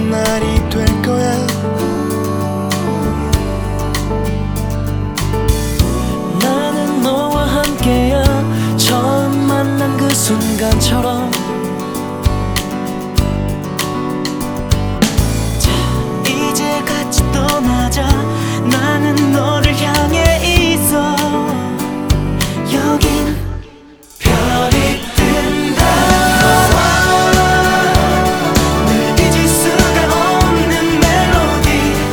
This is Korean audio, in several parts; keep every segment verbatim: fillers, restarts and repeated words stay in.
날이 될 거야. 나는 너와 함께야 처음 만난 그 순간처럼. 자, 이제 같이 떠나자. 나는 너를 향해 있어. 여긴 별이 뜬다. 늘 잊을 수가 없는 멜로디.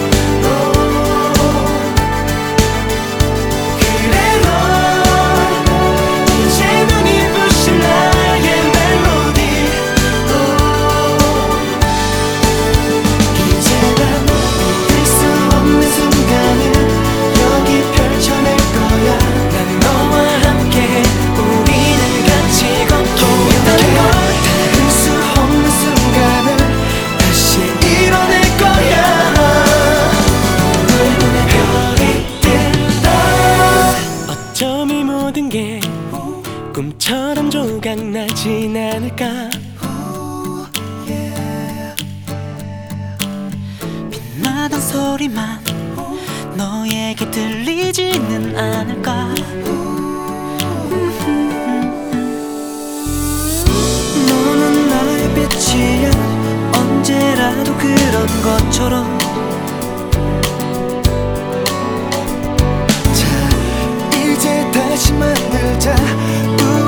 그래 넌 이제 눈이 부신 나의 멜로디. 이제 난 잊을 수 없는 순간을 여기 펼쳐낼 거야. 난 너와 함께 우리는 같이 걷고 있던 걸. 닿을 수 없는 순간을 다시 이뤄낼 거야. 널 보내 별이 뜬다. 어쩜 이 모든 게 꿈처럼 조각나진 않을까. 빛나던 소리만 너에게 들리지는 않을까. 너는 나의 빛이야. 언제라도 그런 것처럼. 자, 이제 다시 만들자.